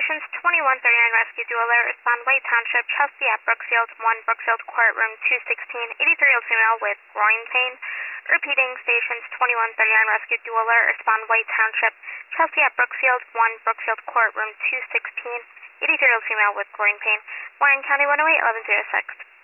stations 2139 Rescue Dueler, respond White Township, Chelsea at Brookfield, 1 Brookfield Courtroom 216, 83-year-old female with groin pain. Repeating, stations 2139 Rescue Dueler, respond White Township, Chelsea at Brookfield, 1 Brookfield Courtroom 216, 83-year-old female with groin pain. Warren County 108, 1106.